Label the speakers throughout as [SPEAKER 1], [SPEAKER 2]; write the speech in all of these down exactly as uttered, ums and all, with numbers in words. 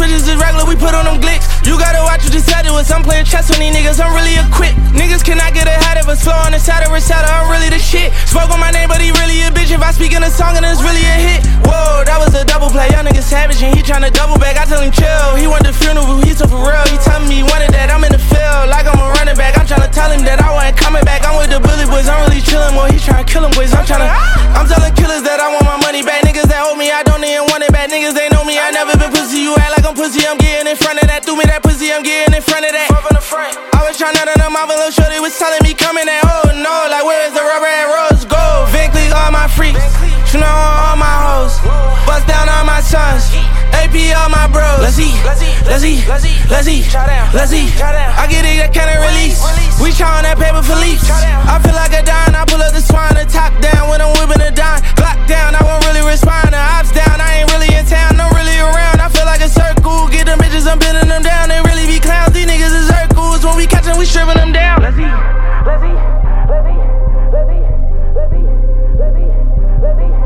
[SPEAKER 1] bitches is regular, we put on them glicks. You gotta watch what you said to us. I'm playing chess with these niggas, I'm really equipped. Niggas cannot get ahead of us. Slow on the side of recital, I'm really the shit. Spoke on my name, but he really a bitch. If I speak in a song and it's really a hit. Whoa, that was a double play. Young nigga savage and he tryna double back. I tell him chill. He want the funeral, he so for real. He tell me he wanted that. I'm in the field like I'm a running back. I'm tryna tell him that I wasn't coming back. I'm with the bully boys, I'm really chillin'. Well, he tryna kill him boys. I'm tryna. I'm telling killers that I want my money back. Niggas that owe me, I don't even want it back. Niggas they know me, I never been pussy. You act like I'm pussy, I'm getting in front of that. Threw me that pussy, I'm getting in front of that. From the front. I was tryna to them off a little shorty was telling me coming at. Oh no, like where is the rubber and rose gold? Vin Cleek, all my freaks. You know all my hoes. Bust down all my sons. A P all my bros. Let's eat, let's eat, let's eat, let's eat, let's eat, let's eat. I get it, that kind of release. We try on that paper for leaves. I feel like a dime, I pull up the swine, the top down when I'm whipping a dime. Glock down, I won't really respond. The ops down, I ain't really in town, no really around. I feel like a circle, get them bitches, I'm bending them down. They really be clowns, these niggas is circles. When we catch them, we stripping them down. Let's eat, let's eat, let's eat, let's eat, let's eat, let's eat, let's eat.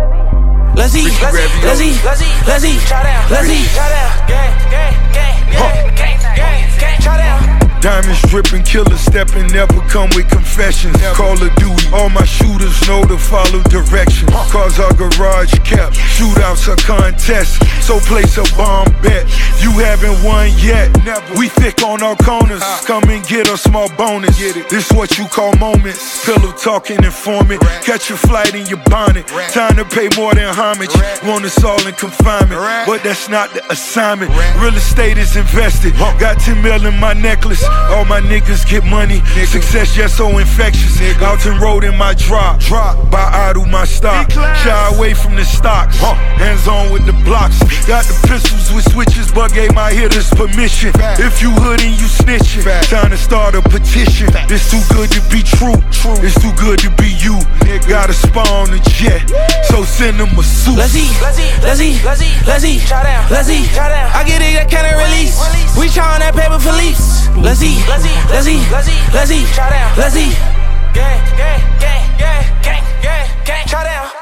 [SPEAKER 1] Let's eat, let's eat, let's eat, let's eat, let's eat, let's eat, gang, gang, gang, gang, gang, gang, gang, try down.
[SPEAKER 2] Diamonds dripping, killers stepping, never come with confessions. Call of Duty, all my shooters know to follow directions. Cars are garage kept, shootouts are contests. So place a bomb bet, you haven't won yet. We thick on our corners, come and get a small bonus. This what you call moments, pillow talking informant. Catch your flight in your bonnet, time to pay more than homage. Want us all in confinement, but that's not the assignment. Real estate is invested, got ten mil in my necklace. All my niggas get money, success just so infectious. Alton Road in my drop, drop by idle my stock. Shy away from the stocks, hands on with the blocks. Got the pistols with switches, but gave my hitters permission. If you hood and you snitching, time to start a petition. It's too good to be true, it's too good to be you. Gotta spawn a jet, so send them a suit.
[SPEAKER 1] Let's eat, let's eat, let's eat, let's eat, let's eat, let's eat. I get it, that kind of release. We try on that paper for leaves. Let's eat, let's eat, let's eat, let's eat, let's eat, let's eat. Gang, gang, gang, gang, gang, gang, gang, try down.